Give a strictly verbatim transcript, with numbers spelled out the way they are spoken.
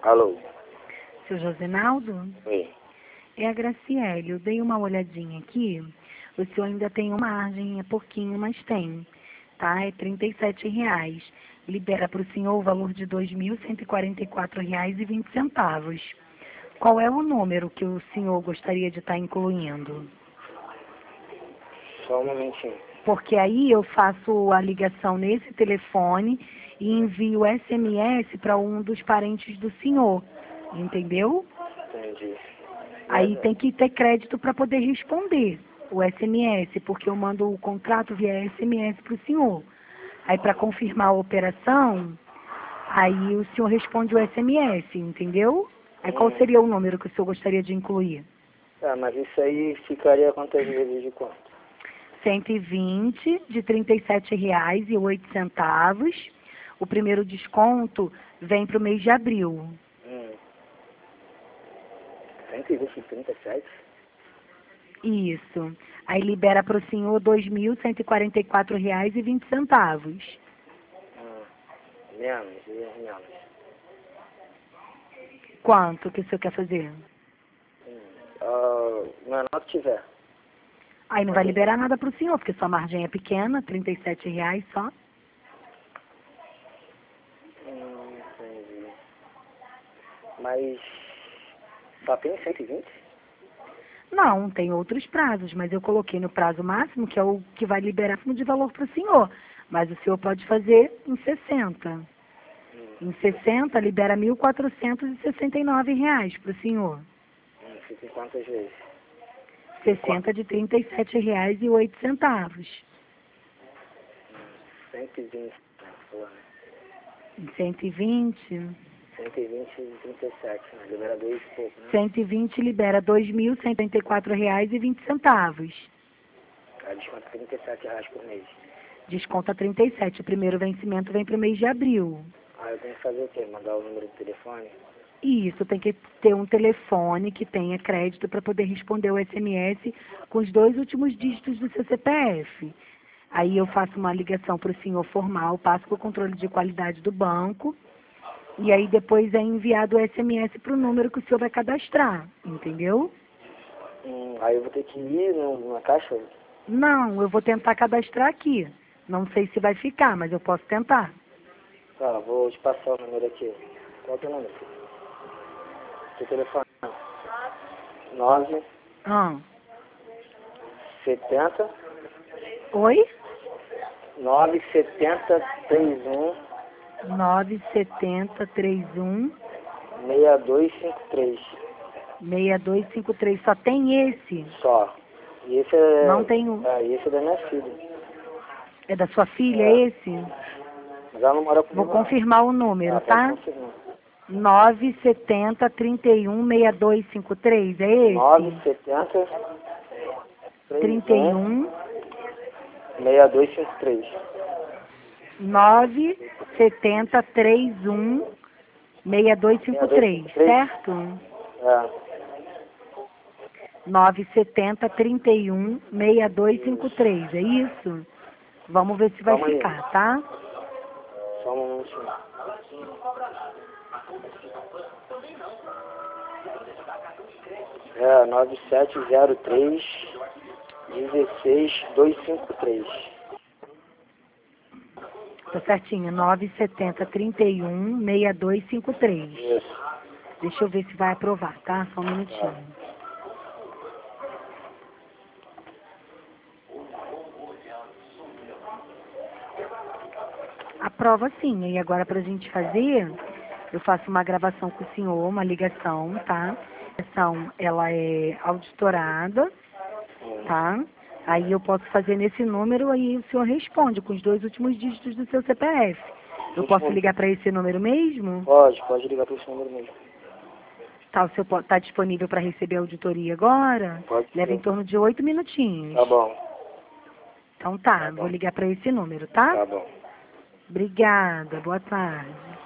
Alô? Seu Josenaldo? Oi. É a Graciele. Eu dei uma olhadinha aqui. O senhor ainda tem uma margem, é pouquinho, mas tem. Tá? É trinta e sete reais. Libera para o senhor o valor de dois mil cento e quarenta e quatro reais e vinte centavos. Qual é o número que o senhor gostaria de estar incluindo? Só um momentinho. Porque aí eu faço a ligação nesse telefone e envio S M S para um dos parentes do senhor. Entendeu? Entendi. Aí Mas, tem que ter crédito para poder responder o S M S, porque eu mando o contrato via S M S para o senhor. Aí para confirmar a operação, aí o senhor responde o S M S, entendeu? Aí qual hum, seria o número que o senhor gostaria de incluir? ah, mas isso aí ficaria quantas vezes de quanto? cento e vinte de trinta e sete reais e oito centavos. O primeiro desconto vem para o mês de abril. Hum. cento e vinte e trinta e sete? Isso. Aí libera para o senhor dois mil cento e quarenta e quatro reais e vinte centavos. Hum. Menos, e menos. Quanto que o senhor quer fazer? Hum. Ah, menor que tiver. Aí não vai liberar nada para o senhor, porque sua margem é pequena, trinta e sete reais só. Hum, entendi. Mas só tem cento e vinte? Não, tem outros prazos, mas eu coloquei no prazo máximo, que é o que vai liberar de valor para o senhor. Mas o senhor pode fazer em sessenta. Hum. Em sessenta, libera mil quatrocentos e sessenta e nove reais para o senhor. Hum, fica em quantas vezes? sessenta de trinta e sete reais e oito centavos. Hum, cento e vinte, né? Falando. Em cento e vinte, cento e vinte e trinta e sete, né? Libera dois e pouco, né? cento e vinte libera dois mil cento e trinta e quatro reais e vinte centavos. Aí desconta trinta e sete reais por mês. Desconta trinta e sete. O primeiro vencimento vem para o mês de abril. Aí eu tenho que fazer o quê? Mandar o número do telefone? Isso, tem que ter um telefone que tenha crédito para poder responder o S M S com os dois últimos dígitos do seu C P F. Aí eu faço uma ligação para o senhor formal, passo para o controle de qualidade do banco, e aí depois é enviado o S M S para o número que o senhor vai cadastrar, entendeu? Hum, aí eu vou ter que ir no- na caixa? Não, eu vou tentar cadastrar aqui. Não sei se vai ficar, mas eu posso tentar. Tá, vou te passar o número aqui. Qual é o teu número? Teu telefone? nove Ah, setenta oi? nove setenta trinta e um nove sete três um seis dois cinco três. seis dois cinco três. Só tem esse? Só. E esse é. Não tem o... É, e esse é da minha filha. É da sua filha É. esse? Mas ela não mora Vou comigo, não. confirmar o número, Ah, pode tá? confirmar. nove sete trinta e um seis dois cinco três, é nove esse? setenta trinta e um seis dois cinco três. nove sete três um seis dois cinco três, certo? É. nove sete trinta e um seis dois cinco três, é isso? Vamos ver se vai Calma aí. ficar, tá? Só um minutinho. É, nove sete zero três um seis dois cinco três. Tá certinho, nove sete trinta e um seis dois cinco três. Isso. Deixa eu ver se vai aprovar, tá? Só um minutinho. Aprova sim. E agora pra gente fazer, eu faço uma gravação com o senhor, uma ligação, tá? A ligação, ela é auditorada, tá? Aí eu posso fazer nesse número, aí o senhor responde com os dois últimos dígitos do seu C P F. Eu posso ligar para esse número mesmo? Pode, pode ligar para esse número mesmo. Tá, o senhor está disponível para receber a auditoria agora? Pode Leva ser. em torno de oito minutinhos. Tá bom. Então tá, Tá bom. vou ligar para esse número, tá? Tá bom. Obrigada, boa tarde.